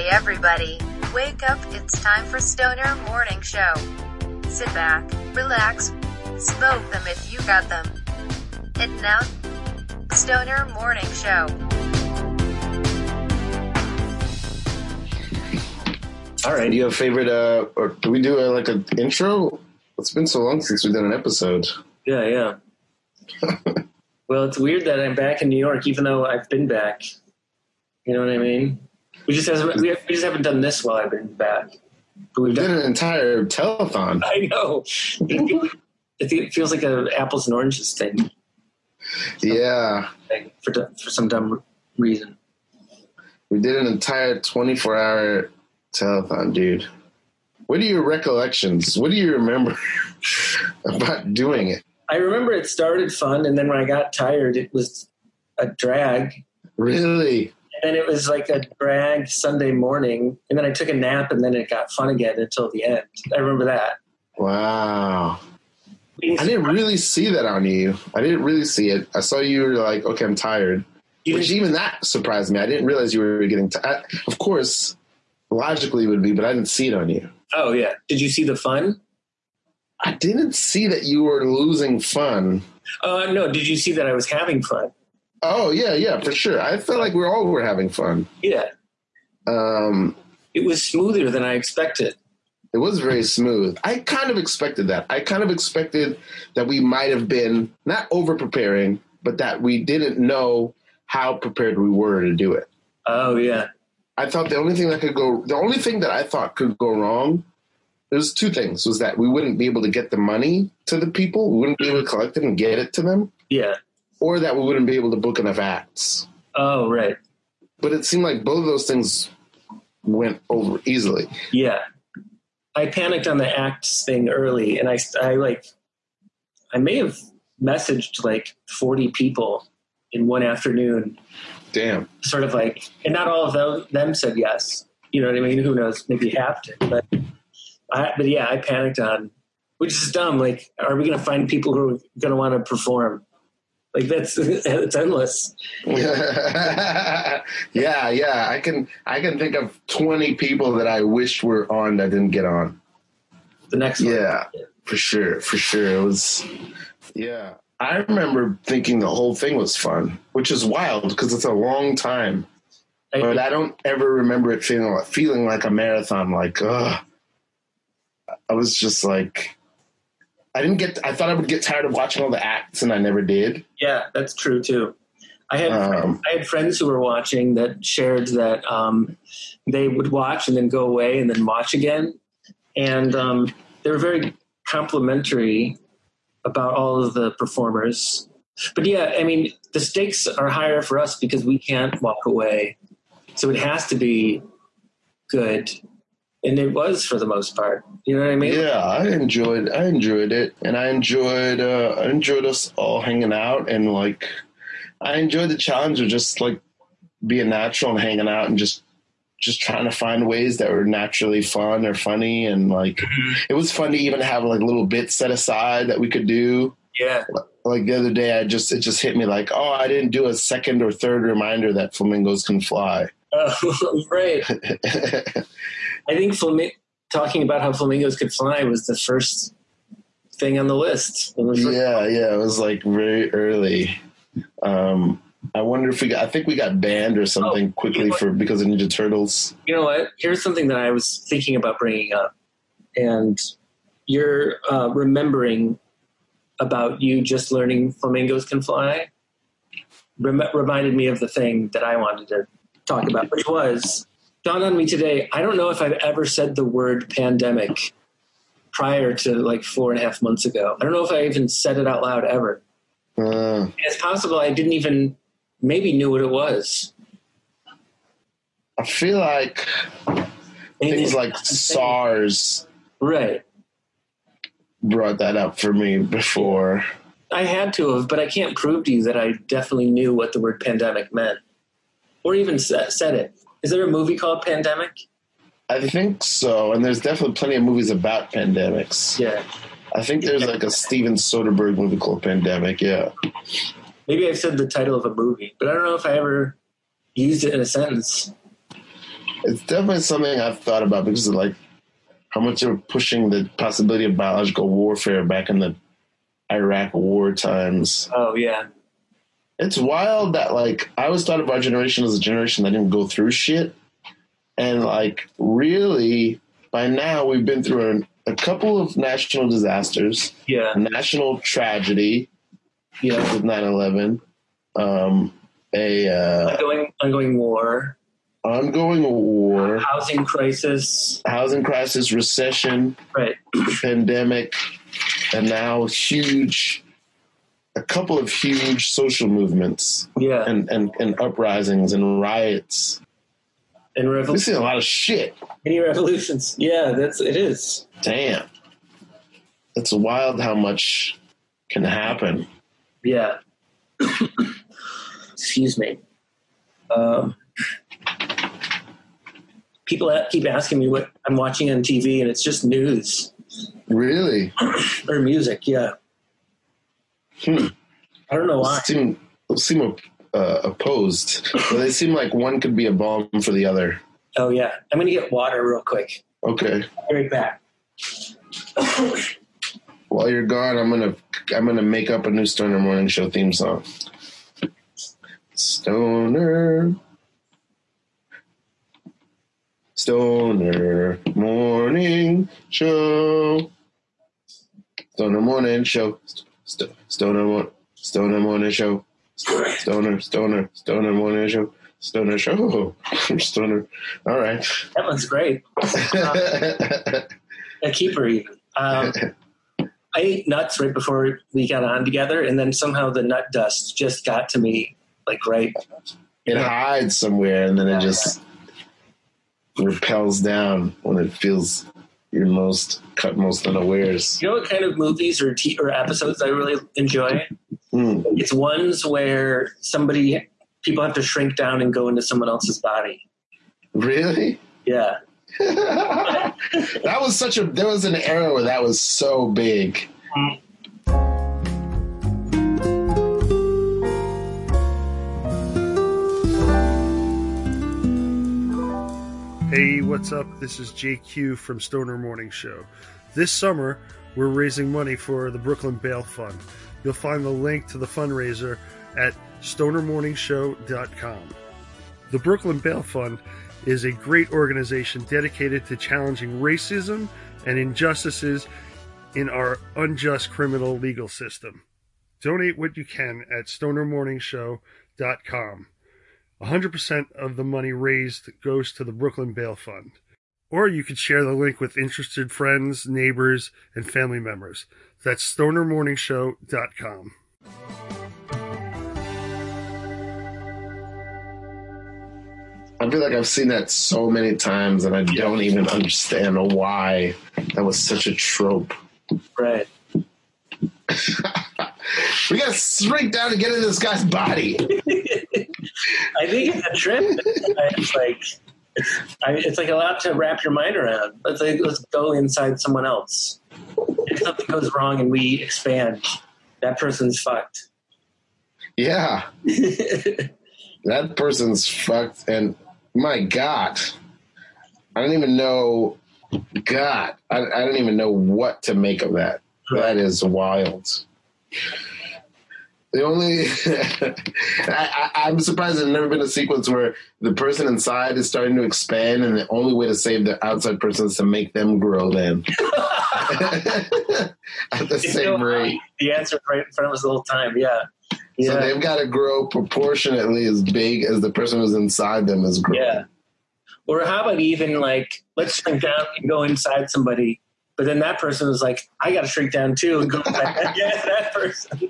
Hey everybody, wake up, it's time for Stoner Morning Show. Sit back, relax, smoke them if you got them. And now, Stoner Morning Show. Alright, do you have a favorite, or do we do an intro? It's been so long since we've done an episode. Yeah. Well, it's weird that I'm back in New York, even though I've been back. You know what I mean? We just haven't done this while I've been back. But we did an entire telethon. I know. It feels like an apples and oranges thing. Yeah. For some dumb reason. We did an entire 24-hour telethon, dude. What are your recollections? What do you remember about doing it? I remember it started fun, and then when I got tired, it was a drag. Really? And then it was like a drag Sunday morning, and then I took a nap, and then it got fun again until the end. I remember that. Wow. I didn't really see that on you. I didn't really see it. I saw you were like, okay, I'm tired. Which even that surprised me. I didn't realize you were getting tired. Of course, logically it would be, but I didn't see it on you. Oh, yeah. Did you see the fun? I didn't see that you were losing fun. No. Did you see that I was having fun? Oh, yeah, for sure. I felt like we all were having fun. Yeah. It was smoother than I expected. It was very smooth. I kind of expected that. I kind of expected that we might have been not over-preparing, but that we didn't know how prepared we were to do it. Oh, yeah. I thought the only thing that I thought could go wrong, there's two things, was that we wouldn't be able to get the money to the people. We wouldn't be able to collect it and get it to them. Yeah. Or that we wouldn't be able to book enough acts. Oh, right. But it seemed like both of those things went over easily. Yeah. I panicked on the acts thing early, and I may have messaged like 40 people in one afternoon. Damn. Sort of like, and not all of them said yes. You know what I mean? Who knows? Maybe half did. But yeah, I panicked on, which is dumb. Like, are we going to find people who are going to want to perform? Like, it's endless. Yeah. I can think of 20 people that I wished were on that didn't get on. The next one. Yeah, for sure. It was, yeah. I remember thinking the whole thing was fun, which is wild because it's a long time. But I don't ever remember it feeling like a marathon. Like, ugh. I was just like, I thought I would get tired of watching all the acts, and I never did. Yeah, that's true too. I had friends who were watching that shared that they would watch and then go away and then watch again. And they were very complimentary about all of the performers. But yeah, I mean, the stakes are higher for us because we can't walk away. So it has to be good. And it was for the most part. You know what I mean? Yeah, I enjoyed it. And I enjoyed us all hanging out, and like I enjoyed the challenge of just like being natural and hanging out and just trying to find ways that were naturally fun or funny, and like it was fun to even have like little bits set aside that we could do. Yeah. Like the other day it just hit me like, oh, I didn't do a second or third reminder that flamingos can fly. Oh, right. I think talking about how flamingos could fly was the first thing on the list. Yeah, it was like very early. I wonder if I think we got banned or something quickly because of Ninja Turtles. You know what? Here's something that I was thinking about bringing up, and you're remembering about you just learning flamingos can fly reminded me of the thing that I wanted to talk about, which was, dawned on me today, I don't know if I've ever said the word pandemic prior to like 4.5 months ago. I don't know if I even said it out loud ever. It's possible I didn't even maybe knew what it was. I feel like things like SARS right brought that up for me before. I had to have, but I can't prove to you that I definitely knew what the word pandemic meant or even said it. Is there a movie called Pandemic? I think so, and there's definitely plenty of movies about pandemics. Yeah. I think there's like a Steven Soderbergh movie called Pandemic, yeah. Maybe I've said the title of a movie, but I don't know if I ever used it in a sentence. It's definitely something I've thought about because of like how much they were pushing the possibility of biological warfare back in the Iraq war times. Oh, yeah. It's wild that, like, I always thought of our generation as a generation that didn't go through shit. And, like, really, by now, we've been through a couple of national disasters. Yeah. A national tragedy. Yeah. With 9/11. Ongoing war. Ongoing war. Housing crisis. Recession. Right. Pandemic. And now a couple of huge social movements. Yeah. And uprisings and riots. And we've seen a lot of shit. Many revolutions. Yeah, it is. Damn. It's wild how much can happen. Yeah. Excuse me. People keep asking me what I'm watching on TV, and it's just news. Really? Or music, yeah. I don't know why. Seem opposed. But they seem like one could be a balm for the other. Oh, yeah. I'm going to get water real quick. Okay. Be right back. While you're gone, I'm gonna make up a new Stoner Morning Show theme song. Stoner Morning Show. Stoner Morning Show. Stoner Morning Show. Stoner Morning Show. Stoner Show. Stoner. All right. That one's great. A keeper even. I ate nuts right before we got on together, and then somehow the nut dust just got to me, like right. It hides somewhere, and then it just repels down when it feels you're most unawares. You know what kind of movies or episodes I really enjoy? It's ones where people have to shrink down and go into someone else's body. Really? Yeah. There was an era where that was so big. Hey, what's up? This is JQ from Stoner Morning Show. This summer, we're raising money for the Brooklyn Bail Fund. You'll find the link to the fundraiser at stonermorningshow.com. The Brooklyn Bail Fund is a great organization dedicated to challenging racism and injustices in our unjust criminal legal system. Donate what you can at stonermorningshow.com. 100% of the money raised goes to the Brooklyn Bail Fund. Or you could share the link with interested friends, neighbors, and family members. That's stonermorningshow.com. I feel like I've seen that so many times and I don't even understand why that was such a trope. Right. We gotta shrink down to get in this guy's body. I think it's a trip. It's like a lot to wrap your mind around. Let's go inside someone else. If something goes wrong and we expand, that person's fucked. Yeah. That person's fucked, and my God, I don't even know. God, I don't even know what to make of that. That is wild. The only I'm surprised there's never been a sequence where the person inside is starting to expand, and the only way to save the outside person is to make them grow. Then at the same rate, the answer right in front of us the whole time. Yeah. So they've got to grow proportionately as big as the person who's inside them is growing. Yeah. Or how about even like, let's shrink down and go inside somebody, but then that person is like, I got to shrink down too and go back. Yeah, that person.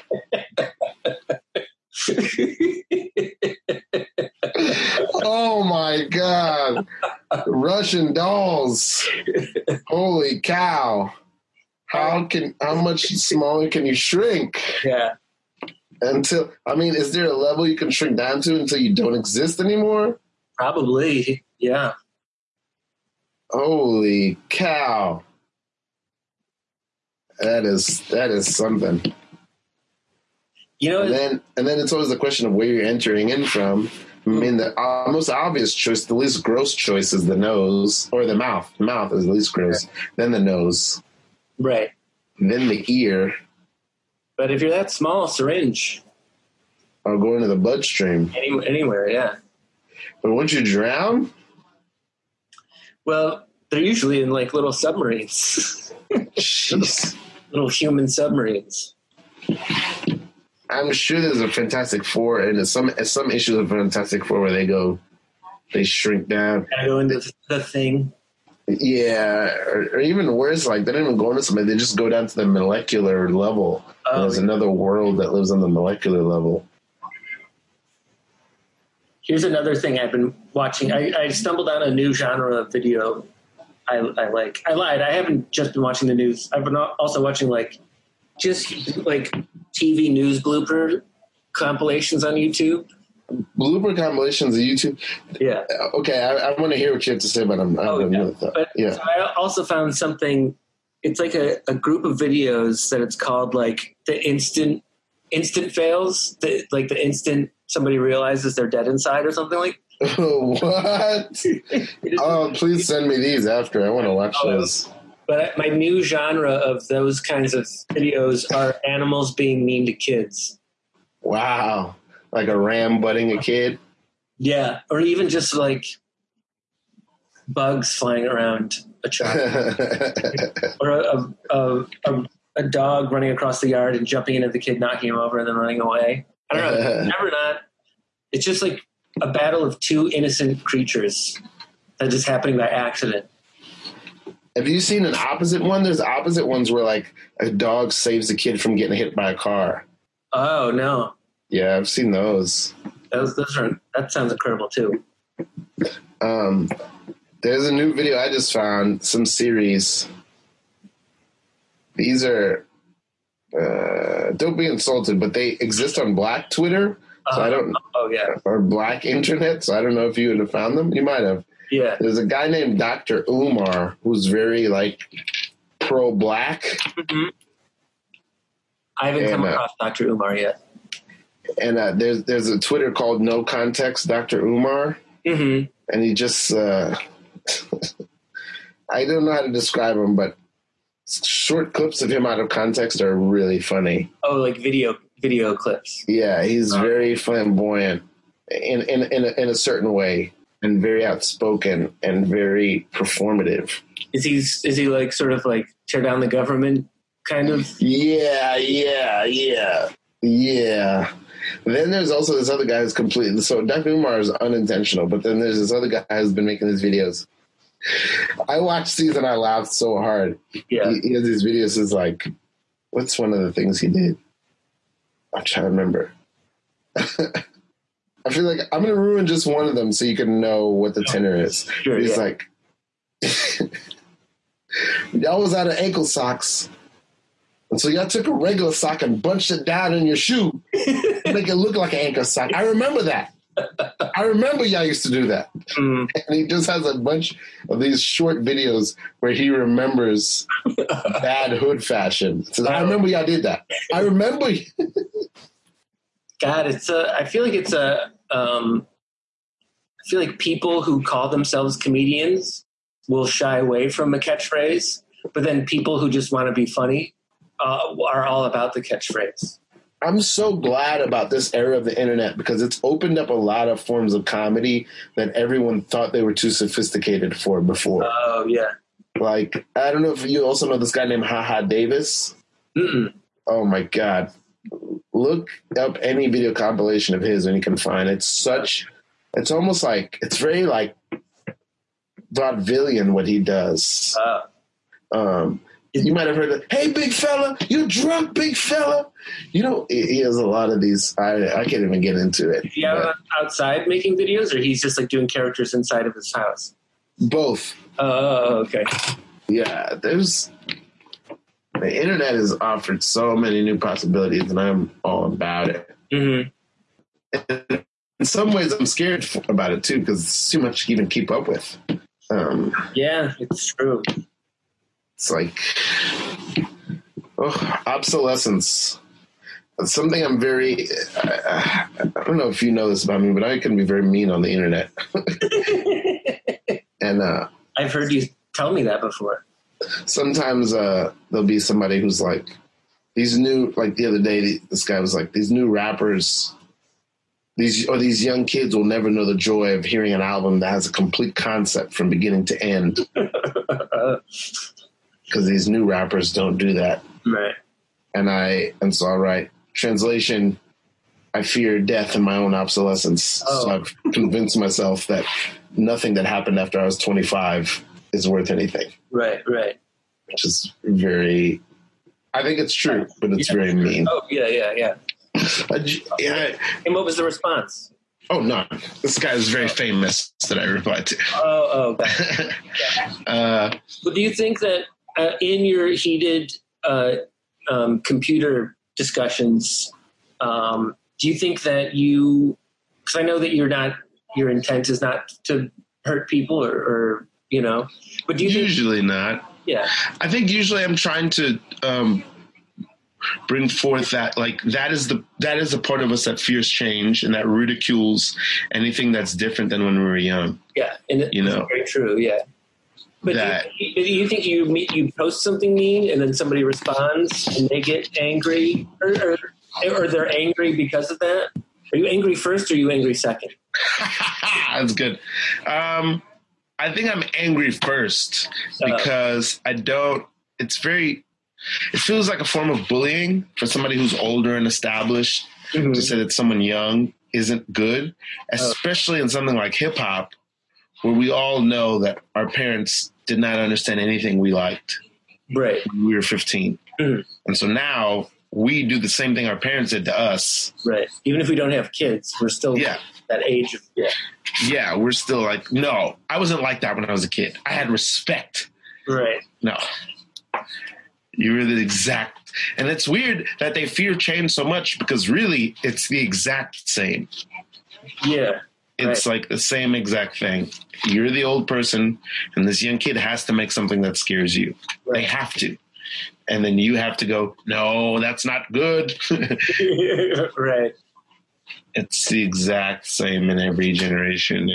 Oh my God. Russian dolls. Holy cow. How much smaller can you shrink? Yeah. Is there a level you can shrink down to until you don't exist anymore? Probably. Yeah. Holy cow. That is something. You know, and then it's always the question of where you're entering in from. I mean, the most obvious choice, the least gross choice is the nose or the mouth. The mouth is the least gross. Then the nose. Right. Then the ear. But if you're that small, syringe. Or go into the bloodstream. Anywhere, yeah. But once you drown? Well, they're usually in like little submarines. Jeez. Little human submarines. I'm sure there's a Fantastic Four, and some issues of Fantastic Four where they shrink down. Gotta go into the thing. Yeah, or even worse, like they don't even go into something; they just go down to the molecular level. Oh, there's another world that lives on the molecular level. Here's another thing I've been watching. I stumbled on a new genre of video I like. I lied. I haven't just been watching the news. I've been also watching just TV news blooper compilations on YouTube. Blooper compilations on YouTube? Yeah. Okay, I want to hear what you have to say about them. But so I also found something. It's like a group of videos that it's called like the instant fails. The instant somebody realizes they're dead inside or something like. What? Oh, please send me these after. I want to watch those. But my new genre of those kinds of videos are animals being mean to kids. Wow. Like a ram butting a kid? Yeah. Or even just like bugs flying around a child. Or a dog running across the yard and jumping into the kid, knocking him over and then running away. I don't know. Never not. It's just like a battle of two innocent creatures that is happening by accident. Have you seen an opposite one? There's opposite ones where like a dog saves a kid from getting hit by a car. Oh no! Yeah, I've seen those. That sounds incredible too. There's a new video I just found. Some series. These are don't be insulted, but they exist on Black Twitter. So I don't. Oh yeah. Or Black Internet. So I don't know if you would have found them. You might have. Yeah. There's a guy named Dr. Umar who's very like pro-black. Mm-hmm. I haven't come across Dr. Umar yet. And there's a Twitter called No Context Dr. Umar. Mm-hmm. And he just I don't know how to describe him, but short clips of him out of context are really funny. Oh, like video clips. Yeah, he's very flamboyant in a certain way, and very outspoken and very performative. Is he like sort of like tear down the government kind of? Yeah. Then there's also this other guy who's completely, so Dr. Umar is unintentional, but then there's this other guy who's been making these videos. I watched these and I laughed so hard. Yeah. He has these videos. Is like, what's one of the things he did? I'm trying to remember. I feel like I'm going to ruin just one of them so you can know what the tenor is. Sure, He's like, y'all was out of ankle socks. And so y'all took a regular sock and bunched it down in your shoe to make it look like an ankle sock. I remember that. I remember y'all used to do that. Mm. And he just has a bunch of these short videos where he remembers bad hood fashion. So I remember y'all did that. I remember. God, I feel like people who call themselves comedians will shy away from a catchphrase, but then people who just want to be funny are all about the catchphrase. I'm so glad about this era of the internet because it's opened up a lot of forms of comedy that everyone thought they were too sophisticated for before. Oh, yeah. Like, I don't know if you also know this guy named HaHa Davis. Mm-mm. Oh, my God. Look up any video compilation of his when you can find it. It's almost like, it's very like vaudevillian what he does. You might have heard of, hey, big fella, you drunk, big fella. You know, he has a lot of these. I can't even get into it. Is he outside making videos, or he's just like doing characters inside of his house? Both. Oh, okay. Yeah, the internet has offered so many new possibilities, and I'm all about it. Mm-hmm. In some ways, I'm scared about it, too, because it's too much to even keep up with. Yeah, it's true. It's like obsolescence. something I'm very, I don't know if you know this about me, but I can be very mean on the internet. And I've heard you tell me that before. Sometimes there'll be somebody who's like, these new, like the other day, this guy was like, these new rappers, these young kids will never know the joy of hearing an album that has a complete concept from beginning to end. Because these new rappers don't do that. Right. And so I write, translation, I fear death and my own obsolescence. Oh. So I've convinced myself that nothing that happened after I was 25 is worth anything. Right. Which is very, I think it's true, but it's very mean. Oh, yeah. Yeah. And what was the response? Oh, none. This guy is very famous that I replied to. Gotcha. Yeah. But do you think that in your heated computer discussions, do you think that because I know that your intent is not to hurt people or but do you usually not. Yeah. I think usually I'm trying to bring forth that, like, that is a part of us that fears change and that ridicules anything that's different than when we were young. Yeah, and it's very true. Yeah, but do you think you post something mean and then somebody responds and they get angry, or they're angry because of that? Are you angry first or are you angry second? That's good. I think I'm angry first because I don't. It feels like a form of bullying for somebody who's older and established to say that someone young isn't good, especially in something like hip hop, where we all know that our parents did not understand anything we liked. Right. When we were 15. Mm-hmm. And so now we do the same thing our parents did to us. Right. Even if we don't have kids, we're still that age of, Yeah, we're still like, no, I wasn't like that when I was a kid. I had respect. Right. No. You were the exact, and it's weird that they fear change so much because really it's the exact same. Yeah. It's like the same exact thing. You're the old person and this young kid has to make something that scares you. Right. They have to. And then you have to go, no, that's not good. Right. It's the exact same in every generation.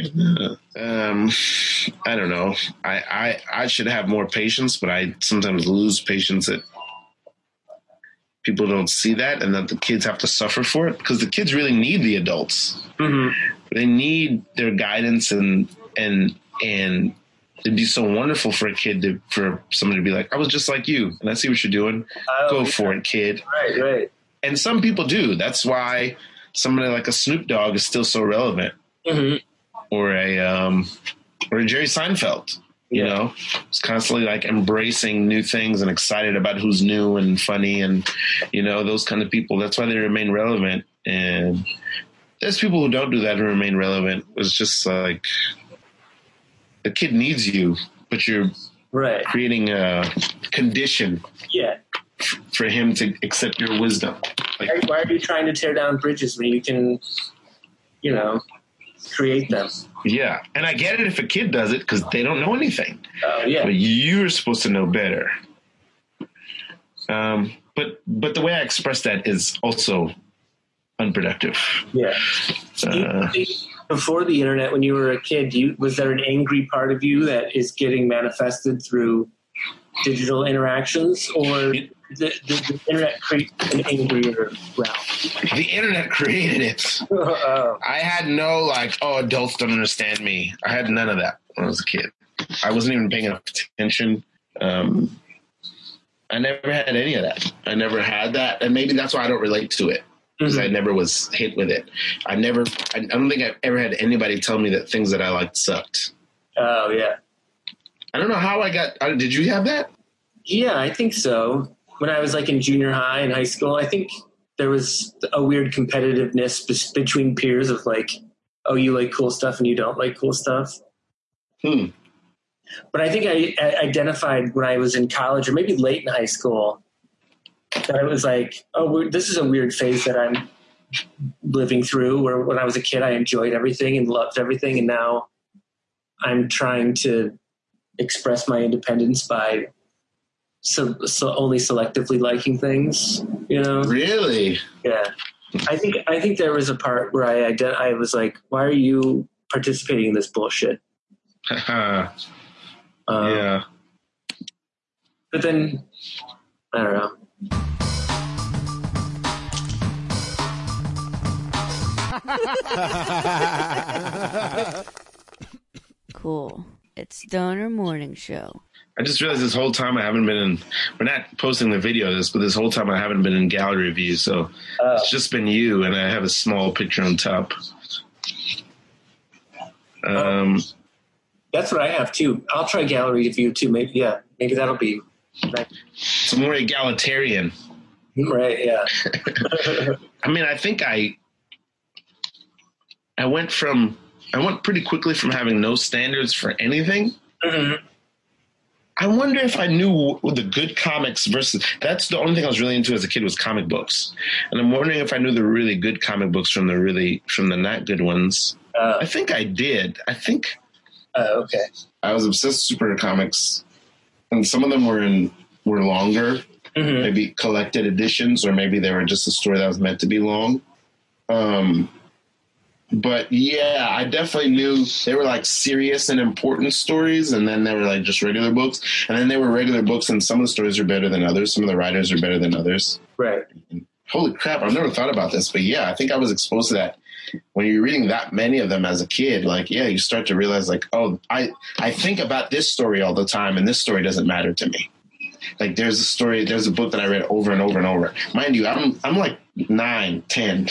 I don't know. I should have more patience, but I sometimes lose patience that people don't see that and that the kids have to suffer for it because the kids really need the adults. Mm-hmm. They need their guidance and it'd be so wonderful for a kid for somebody to be like, I was just like you and I see what you're doing. Go for it, kid. Right. And some people do. That's why somebody like a Snoop Dogg is still so relevant, or a Jerry Seinfeld. You know, it's constantly like embracing new things and excited about who's new and funny, and those kind of people. That's why they remain relevant. And there's people who don't do that who remain relevant. It's just like the kid needs you, but you're creating a condition. Yeah. For him to accept your wisdom. Like, why are you trying to tear down bridges when you can, create them? Yeah. And I get it if a kid does it because they don't know anything. Oh, yeah. But you're supposed to know better. But the way I express that is also unproductive. Yeah. Before the internet, when you were a kid, was there an angry part of you that is getting manifested through digital interactions, or the internet create an angrier realm? The internet created it. I had no adults don't understand me. I had none of that when I was a kid. I wasn't even paying enough attention. I never had any of that. I never had that. And maybe that's why I don't relate to it. Because I never was hit with it. I don't think I've ever had anybody tell me that things that I liked sucked. Oh, yeah. I don't know how I got, did you have that? Yeah, I think so. When I was in junior high and high school, I think there was a weird competitiveness between peers of oh, you like cool stuff and you don't like cool stuff. But I think I identified when I was in college or maybe late in high school that it was oh, this is a weird phase that I'm living through, where when I was a kid, I enjoyed everything and loved everything. And now I'm trying to express my independence by so only selectively liking things, you know? Really? Yeah. I think there was a part where I was like, why are you participating in this bullshit? Yeah. But then, I don't know. Cool. It's Stoner Morning Show. I just realized this whole time I haven't been in, we're not posting the video of this, but this whole time I haven't been in gallery view. So it's just been you, and I have a small picture on top. That's what I have too. I'll try gallery view too. Maybe that'll be nice. It's more egalitarian. Right, yeah. I mean, I think I went pretty quickly from having no standards for anything. Mm-hmm. I wonder if I knew the good comics versus, that's the only thing I was really into as a kid was comic books. And I'm wondering if I knew the really good comic books from the not good ones. I think I did. Okay. I was obsessed with superhero comics, and some of them were longer, maybe collected editions, or maybe they were just a story that was meant to be long. But yeah, I definitely knew they were like serious and important stories, and then they were like just regular books, and then they were regular books, and some of the stories are better than others. Some of the writers are better than others. Right. And holy crap, I've never thought about this, but yeah, I think I was exposed to that. When you're reading that many of them as a kid, like, yeah, you start to realize like, oh, I think about this story all the time, and this story doesn't matter to me. Like there's a book that I read over and over and over. Mind you, I'm like 9, 10.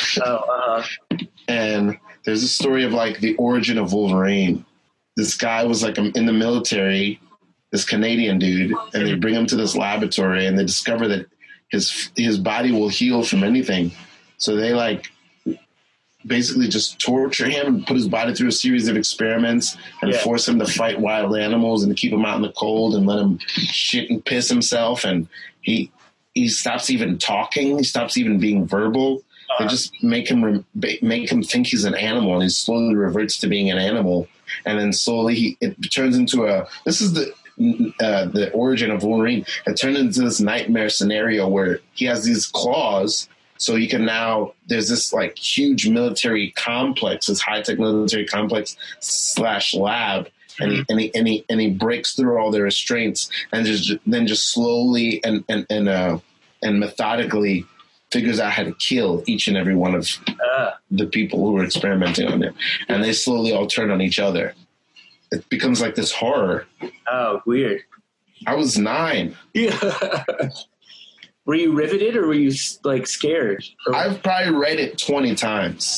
And there's a story of like the origin of Wolverine. This guy was like in the military, this Canadian dude, and they bring him to this laboratory, and they discover that his body will heal from anything. So they like basically just torture him and put his body through a series of experiments and force him to fight wild animals and keep him out in the cold and let him shit and piss himself. And he stops even talking. He stops even being verbal. They just make him think he's an animal, and he slowly reverts to being an animal. And then slowly it turns into this is the origin of Wolverine. It turned into this nightmare scenario where he has these claws. So you can now, there's this like huge military complex, this high-tech military complex / lab, and he breaks through all their restraints, and then just slowly and methodically figures out how to kill each and every one of the people who are experimenting on him, and they slowly all turn on each other. It becomes like this horror. Oh, weird. I was 9. Yeah. Were you riveted, or were you like scared? I've probably read it 20 times.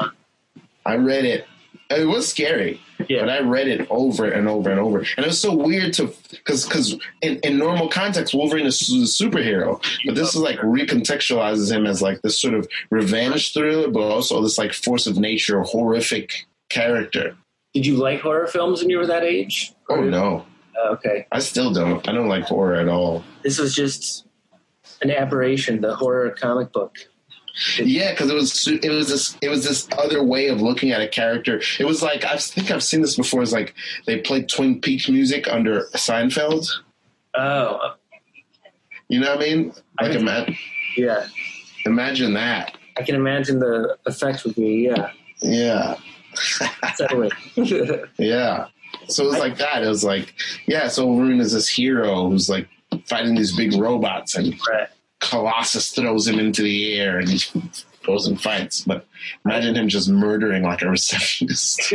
I read it. It was scary, but I read it over and over and over. And it was so weird because in normal context, Wolverine is a superhero, but this is like recontextualizes him as like this sort of revenge thriller, but also this like force of nature, horrific character. Did you like horror films when you were that age? Oh, no. Okay. I still don't. I don't like horror at all. This was just an aberration, the horror comic book. Yeah, because it was this other way of looking at a character. It was like, I think I've seen this before. It's like they played Twin Peaks music under Seinfeld. Oh, you know what I mean? Like imagine that. I can imagine the effects would be. Yeah. Totally. Yeah. So it was like that. It was like, so Wolverine is this hero who's like fighting these big robots, and Colossus throws him into the air, and he goes and fights. But imagine him just murdering like a receptionist.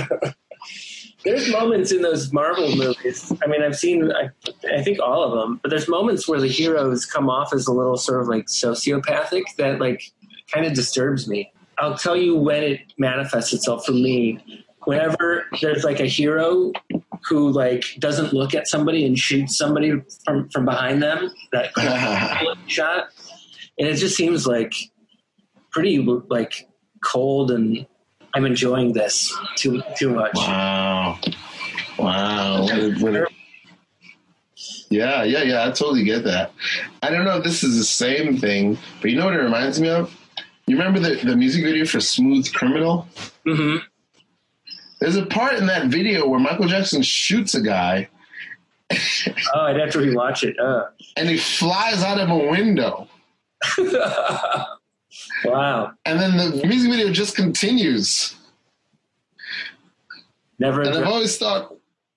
There's moments in those Marvel movies. I mean, I've seen, I think all of them, but there's moments where the heroes come off as a little sort of like sociopathic that like kind of disturbs me. I'll tell you when it manifests itself for me. Whenever there's like a hero who like doesn't look at somebody and shoots somebody from behind them, that shot, and it just seems like pretty like cold, and I'm enjoying this too much. Wow. Yeah, I totally get that. I don't know if this is the same thing, but you know what it reminds me of? You remember the music video for Smooth Criminal? Mm-hmm. There's a part in that video where Michael Jackson shoots a guy, Oh, I'd have to rewatch it. And he flies out of a window. Wow. And then the music video just continues. Never. And I've always thought,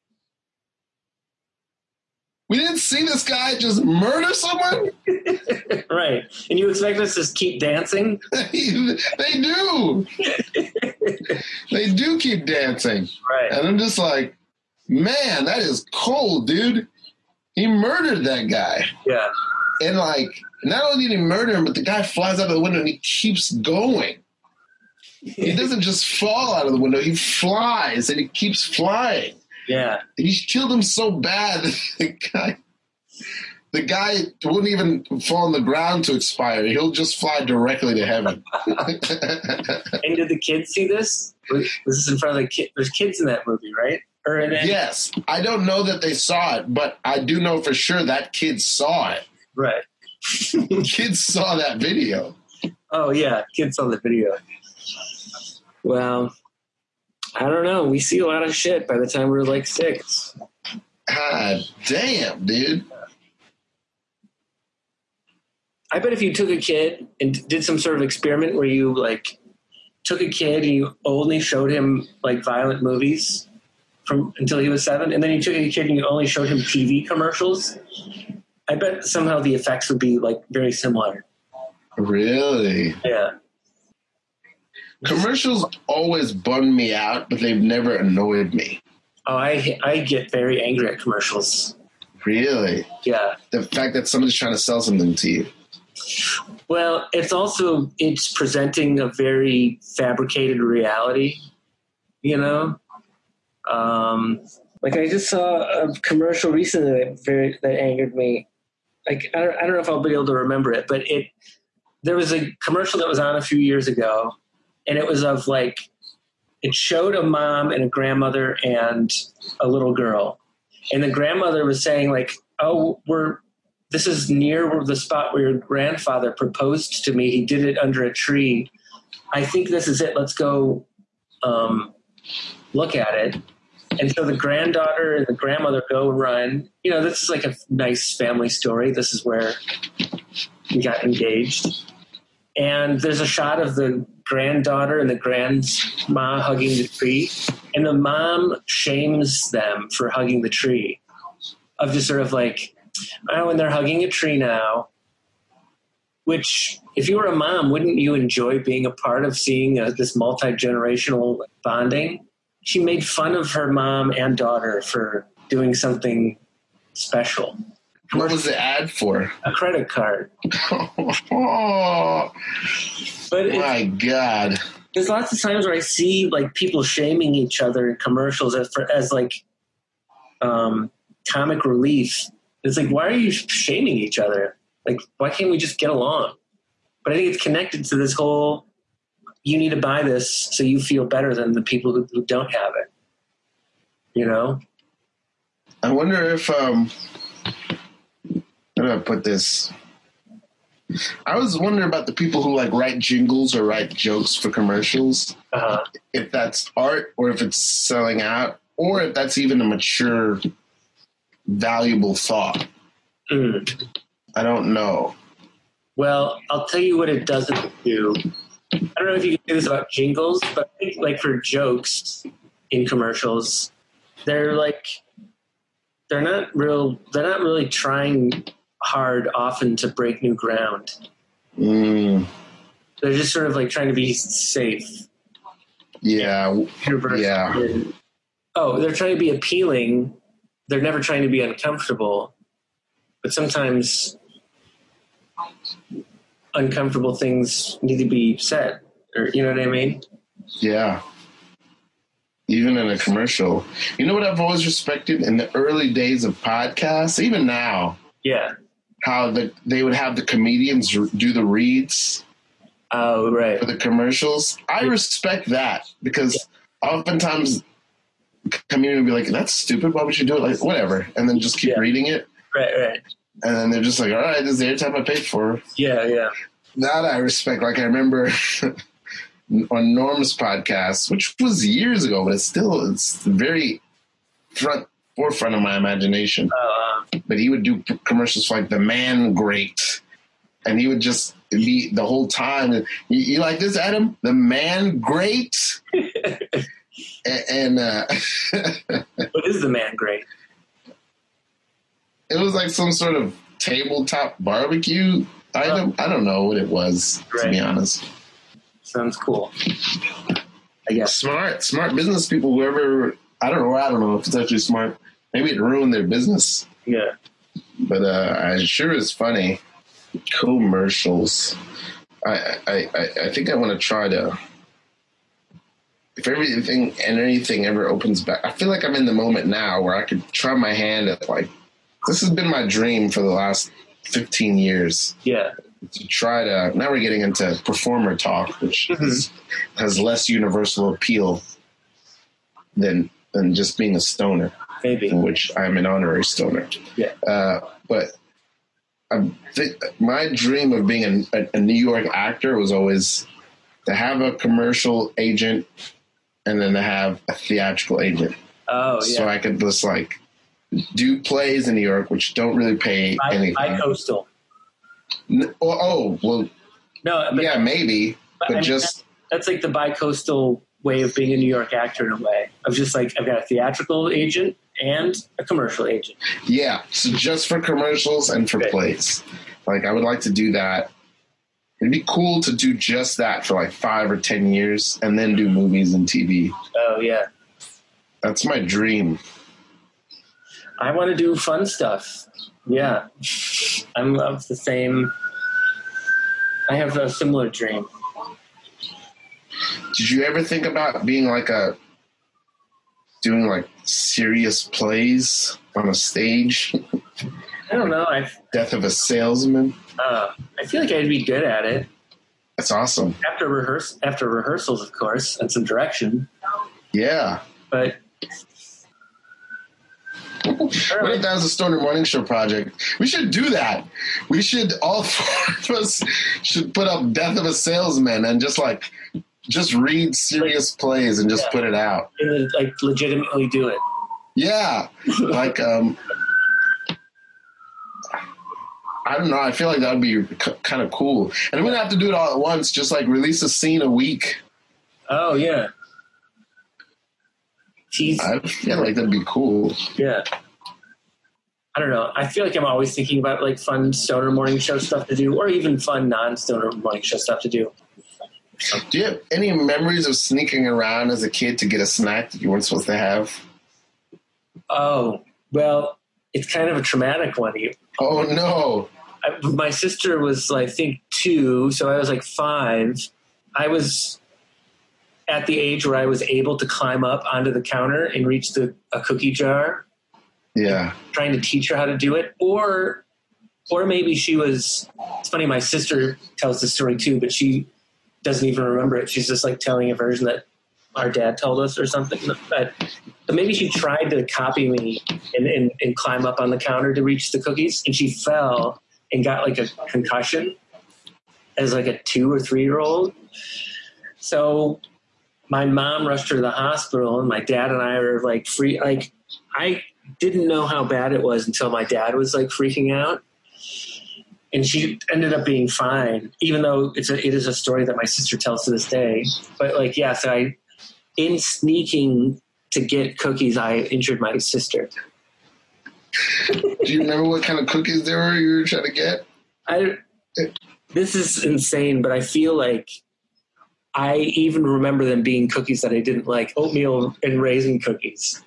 we didn't see this guy just murder someone? Right. And you expect us to keep dancing? They do. They do keep dancing. Right. And I'm just like, man, that is cold, dude. He murdered that guy. Yeah. And like, not only did he murder him, but the guy flies out of the window and he keeps going. He doesn't just fall out of the window. He flies and he keeps flying. Yeah. And he's killed him so bad that the guy wouldn't even fall on the ground to expire. He'll just fly directly to heaven. And did the kids see this? Was this in front of the kids? There's kids in that movie, right? Or in it? Yes. I don't know that they saw it, but I do know for sure that kid saw it. Right. Kids saw that video. Oh, yeah. Kids saw the video. Well, I don't know. We see a lot of shit by the time we're like 6. God damn, dude. I bet if you took a kid and did some sort of experiment where you like took a kid and you only showed him like violent movies from until he was 7, and then you took a kid and you only showed him TV commercials, I bet somehow the effects would be like very similar. Really? Yeah. Commercials always bum me out, but they've never annoyed me. Oh, I get very angry at commercials. Really? Yeah. The fact that somebody's trying to sell something to you. Well, it's presenting a very fabricated reality, you know? Like I just saw a commercial recently that angered me. Like, I don't know if I'll be able to remember it, but there was a commercial that was on a few years ago, and it was of like, it showed a mom and a grandmother and a little girl. And the grandmother was saying like, oh, this is near the spot where your grandfather proposed to me. He did it under a tree. I think this is it. Let's go look at it. And so the granddaughter and the grandmother go run. You know, this is like a nice family story. This is where we got engaged. And there's a shot of the granddaughter and the grandma hugging the tree. And the mom shames them for hugging the tree. Of just sort of like, oh, and they're hugging a tree now. Which, if you were a mom, wouldn't you enjoy being a part of seeing this multi-generational bonding? She made fun of her mom and daughter for doing something special. What was the ad for? A credit card. Oh, but my God. There's lots of times where I see like people shaming each other in commercials as like comic relief. It's like, why are you shaming each other? Like, why can't we just get along? But I think it's connected to this whole, you need to buy this so you feel better than the people who don't have it. You know? I wonder if, how do I put this? I was wondering about the people who like write jingles or write jokes for commercials. Uh-huh. If that's art or if it's selling out or if that's even a mature, valuable thought. Mm. I don't know. Well, I'll tell you what it doesn't do. I don't know if you can do this about jingles, but I think like for jokes in commercials, they're not really trying hard often to break new ground. Mm. They're just sort of like trying to be safe. Yeah. Yeah. Oh, they're trying to be appealing. They're never trying to be uncomfortable. But sometimes uncomfortable things need to be said. Or, you know what I mean? Yeah. Even in a commercial. You know what I've always respected in the early days of podcasts, even now? Yeah. How they would have the comedians do the reads. Oh, right. For the commercials. I respect that because oftentimes the comedian would be like, that's stupid. Why would you do it? Like, whatever. And then just keep reading it. Right. And then they're just like, all right, this is the airtime I paid for. Yeah. That I respect. Like I remember on Norm's podcast, which was years ago, but it's very front forefront of my imagination. But he would do commercials for like the Man Grate, and he would just be the whole time. You like this, Adam? The Man Grate. and what is the Man Grate? It was like some sort of tabletop barbecue item. I don't know what it was, to be honest. Sounds cool. I guess smart business people. Whoever, I don't know if it's actually smart. Maybe it ruined their business. Yeah, but I sure is funny. Commercials. I think I want to try to. If anything ever opens back, I feel like I'm in the moment now where I could try my hand at like. This has been my dream for the last 15 years. Yeah. To try to, now we're getting into performer talk, which has less universal appeal than just being a stoner. Maybe. Which I'm an honorary stoner. Yeah. But my dream of being a New York actor was always to have a commercial agent and then to have a theatrical agent. Oh, yeah. So I could just like do plays in New York, which don't really pay anything. Bi-coastal. Well, no, yeah, maybe, but that's like the bi-coastal way of being a New York actor in a way. Of just like, I've got a theatrical agent and a commercial agent. Yeah, so just for commercials and for plays. Like, I would like to do that. It'd be cool to do just that for like 5 or 10 years and then do movies and TV. Oh, yeah. That's my dream. I want to do fun stuff. Yeah. I'm of the same. I have a similar dream. Did you ever think about being like doing like serious plays on a stage? I don't know. Death of a Salesman. I feel like I'd be good at it. That's awesome. After rehearsals, of course, and some direction. Yeah. But what if that was a Stoner Morning Show project? We should do that. We should, all 4 of us should put up Death of a Salesman and just read serious plays and just put it out. And like legitimately do it. Yeah. Like, I don't know. I feel like that would be kind of cool. And we wouldn't have to do it all at once. Just like release a scene a week. Oh, yeah. I feel like that'd be cool. Yeah. I don't know. I feel like I'm always thinking about like fun Stoner Morning Show stuff to do, or even fun non-Stoner Morning Show stuff to do. Do you have any memories of sneaking around as a kid to get a snack that you weren't supposed to have? Oh, well, it's kind of a traumatic one. Oh, no. My sister was, I think, 2, so I was like 5. I was at the age where I was able to climb up onto the counter and reach a cookie jar. Yeah. Trying to teach her how to do it. Or maybe she was, it's funny, my sister tells this story too, but she doesn't even remember it. She's just like telling a version that our dad told us or something. But maybe she tried to copy me and climb up on the counter to reach the cookies, and she fell and got like a concussion as like a 2 or 3-year-old. So my mom rushed her to the hospital, and my dad and I were like I didn't know how bad it was until my dad was like freaking out, and she ended up being fine, even though it is a story that my sister tells to this day. But like, yeah, so in sneaking to get cookies, I injured my sister. Do you remember what kind of cookies they were you were trying to get? This is insane, but I feel like I even remember them being cookies that I didn't like, oatmeal and raisin cookies.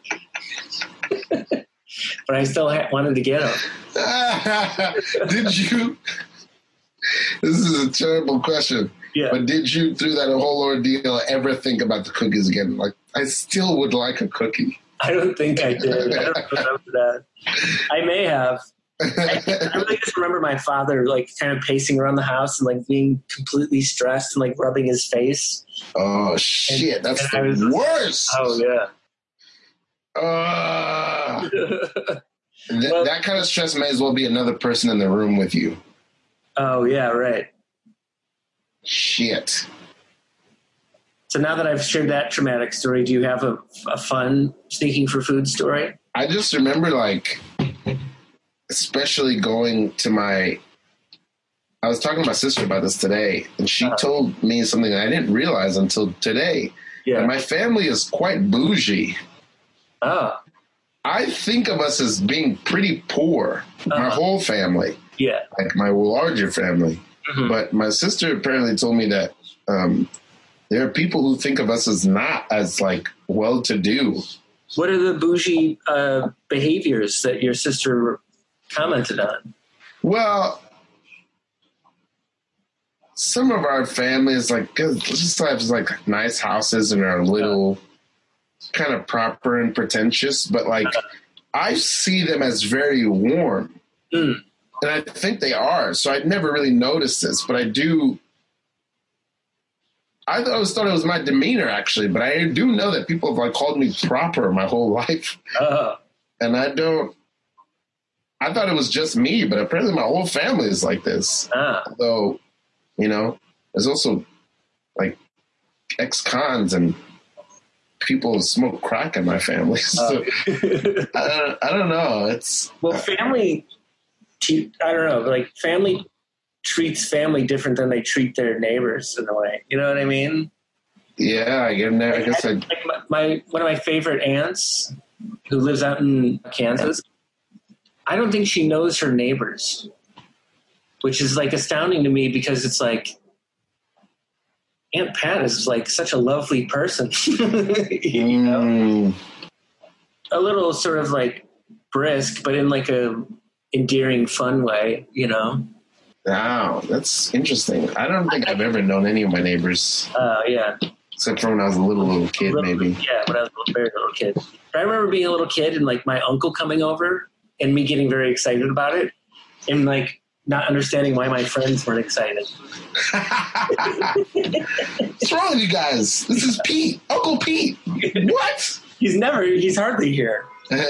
But I still wanted to get them. Did you? This is a terrible question. Yeah. But did you, through that whole ordeal, ever think about the cookies again? Like, I still would like a cookie. I don't think I did. I don't remember that. I may have. I really just remember my father like kind of pacing around the house and like being completely stressed and like rubbing his face. Oh shit, that's the worst. Oh yeah. That kind of stress may as well be another person in the room with you. Oh yeah, right. Shit. So now that I've shared that traumatic story, do you have a fun sneaking for food story? I just remember, like, especially going to I was talking to my sister about this today, and she told me something I didn't realize until today. Yeah. And my family is quite bougie. Oh. I think of us as being pretty poor, my whole family. Yeah. Like my larger family. Mm-hmm. But my sister apparently told me that there are people who think of us as not as, like, well-to-do. What are the bougie behaviors that your sister commented on? Well, some of our families, like, just have, like, nice houses and are a little kind of proper and pretentious, but, like, I see them as very warm. And I think they are. So I'd never really noticed this, but I always thought it was my demeanor, actually, but I do know that people have, like, called me proper my whole life. And I thought it was just me, but apparently my whole family is like this. Although, you know, there's also, like, ex-cons and people who smoke crack in my family. So I don't know. It's family, I don't know, like, family treats family different than they treat their neighbors in a way. You know what I mean? Yeah, I get that. I guess one of my favorite aunts who lives out in Kansas, I don't think she knows her neighbors, which is, like, astounding to me because it's like Aunt Pat is, like, such a lovely person. You know? A little sort of, like, brisk, but in, like, a endearing, fun way, you know? Wow, that's interesting. I don't think I've ever known any of my neighbors. Yeah. Except for when I was a little kid, maybe. Yeah, when I was a very little kid. But I remember being a little kid and, like, my uncle coming over and me getting very excited about it and, like, not understanding why my friends weren't excited. What's wrong with you guys? This is Pete. Uncle Pete. What? He's hardly here.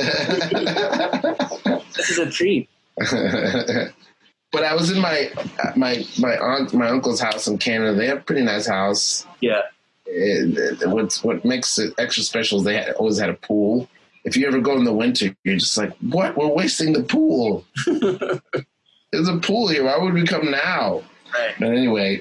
This is a treat. But I was in my uncle's house in Canada. They have a pretty nice house. Yeah. What makes it extra special is they always had a pool. If you ever go in the winter, you're just like, what? We're wasting the pool. There's a pool here. Why would we come now? Right. But anyway,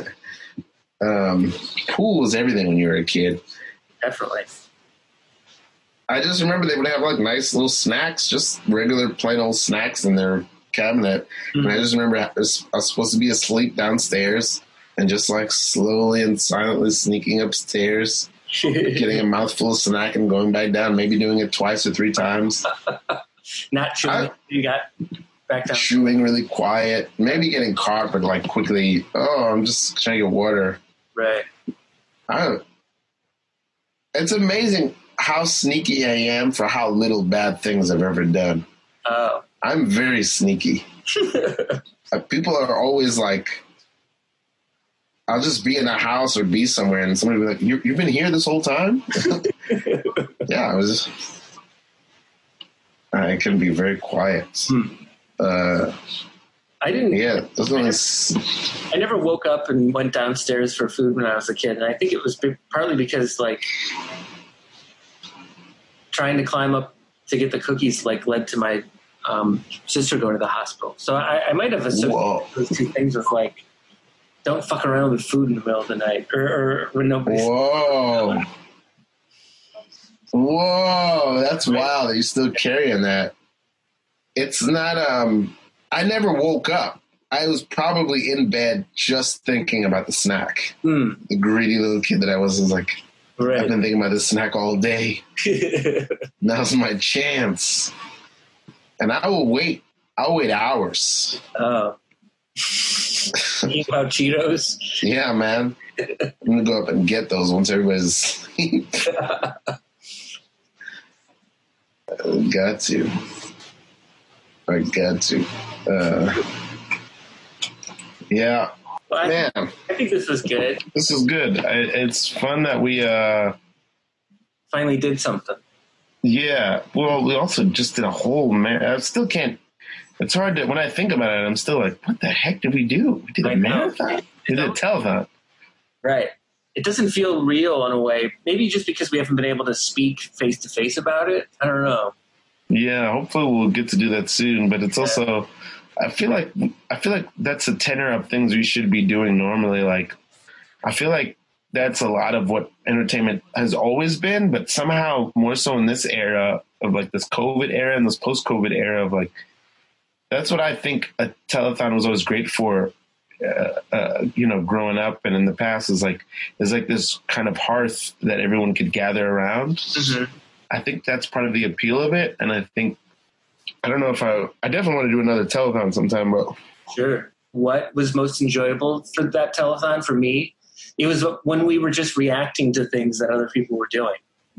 pool was everything when you were a kid. Definitely. I just remember they would have, like, nice little snacks, just regular plain old snacks in their cabinet. And I just remember I was supposed to be asleep downstairs and just, like, slowly and silently sneaking upstairs, getting a mouthful of snack and going back down, maybe doing it twice or three times. Not chewing. You got back down. Chewing really quiet, maybe getting caught, but, like, quickly, I'm just trying to get water. Right. It's amazing how sneaky I am for how little bad things I've ever done. Oh. I'm very sneaky. People are always like, I'll just be in a house or be somewhere and somebody will be like, you've been here this whole time? Yeah, I can be very quiet. I didn't. Yeah, I never woke up and went downstairs for food when I was a kid. And I think it was partly because, like, trying to climb up to get the cookies, like, led to my sister going to the hospital. So I might have associated those two things with, like, don't fuck around with food in the middle of the night or when nobody's. Whoa, that's wild that you're still carrying that. It's not, I never woke up. I was probably in bed just thinking about the snack. The greedy little kid that I was like, I've been thinking about this snack all day. Now's my chance. And I'll wait hours. Oh. Eat about Cheetos? Yeah, man. I'm going to go up and get those once everybody's asleep. I got to. Yeah. Well, man. I think this was good. This is good. It's fun that we finally did something. Yeah. Well, we also just did a whole I still can't. It's hard to, when I think about it, I'm still like, what the heck did we do? We did a marathon? We did a telethon. Right. It doesn't feel real in a way. Maybe just because we haven't been able to speak face to face about it. I don't know. Yeah, hopefully we'll get to do that soon. But it's also, I feel like that's a tenor of things we should be doing normally. Like, I feel like that's a lot of what entertainment has always been, but somehow more so in this era of like this COVID era and this post-COVID era of like, that's what I think a telethon was always great for, growing up and in the past is like this kind of hearth that everyone could gather around. Mm-hmm. I think that's part of the appeal of it. And I think, I don't know if I definitely want to do another telethon sometime, bro. Sure. What was most enjoyable for that telethon for me? It was when we were just reacting to things that other people were doing.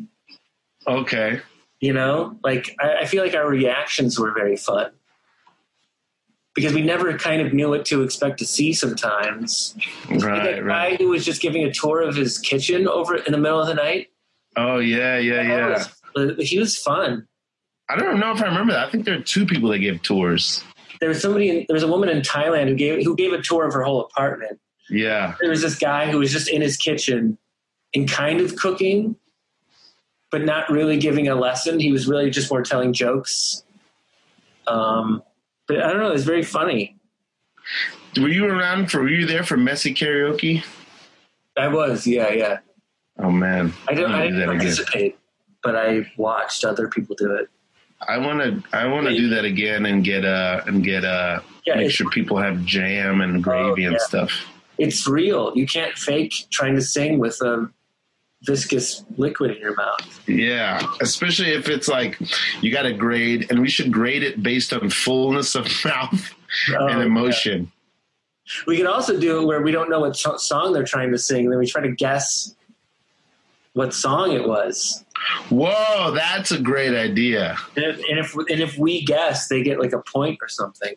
Okay. You know, like I feel like our reactions were very fun because we never kind of knew what to expect to see sometimes. Right, that guy who was just giving a tour of his kitchen over in the middle of the night. Oh, yeah. He was fun. I don't know if I remember that. I think there are two people that gave tours. There was a woman in Thailand who gave a tour of her whole apartment. Yeah. There was this guy who was just in his kitchen and kind of cooking, but not really giving a lesson. He was really just more telling jokes. But I don't know. It was very funny. Were you there for Messy Karaoke? I was. Yeah. Oh man. I didn't participate, but I watched other people do it. I want to do that again and make sure people have jam and gravy and stuff. It's real. You can't fake trying to sing with a viscous liquid in your mouth. Yeah, especially if it's like you got to grade, and we should grade it based on fullness of mouth and emotion. Yeah. We can also do it where we don't know what song they're trying to sing, and then we try to guess what song it was. Whoa, that's a great idea. And if we guess, they get like a point or something.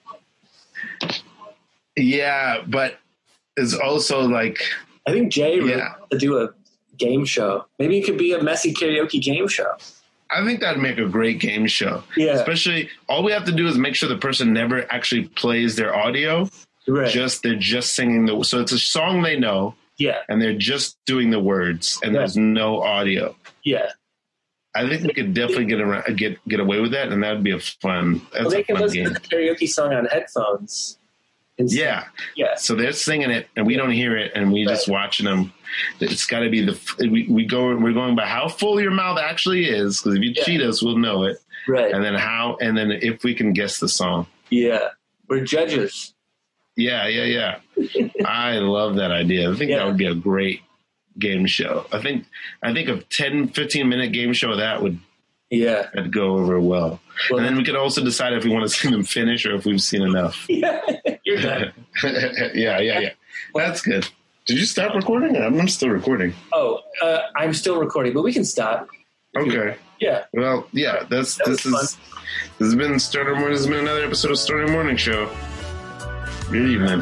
Yeah, but it's also like, I think Jay would to do a game show. Maybe it could be a Messy Karaoke game show. I think that'd make a great game show. Yeah. Especially, all we have to do is make sure the person never actually plays their audio. Right. They're just singing so it's a song they know. Yeah. And they're just doing the words, and there's no audio. Yeah. I think we could definitely get away with that, and that would be a fun. That's they can listen game. to the karaoke song on headphones. Yeah. So they're singing it, and we don't hear it, and we just watching them. It's got to be we're going by how full your mouth actually is, because if you cheat us, we'll know it. Right. And then if we can guess the song. Yeah. We're judges. Yeah. I love that idea. I think that would be a great game show. I think a 10-15 minute game show that would go over well. And then we could also decide if we want to see them finish or if we've seen enough. Yeah, you're done. Yeah. That's good. Did you stop recording? I'm still recording. Oh, I'm still recording, but we can stop. Okay. Yeah. Well, yeah. This has been Stoner Morning. This has been another episode of Stoner Morning Show. Good evening.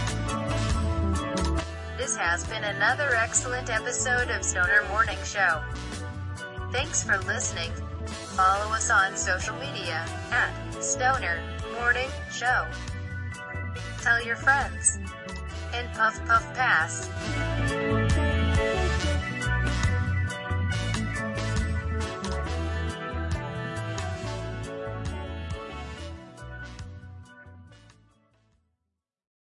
This has been another excellent episode of Stoner Morning Show. Thanks for listening. Follow us on social media at Stoner Morning Show. Tell your friends. And puff puff pass.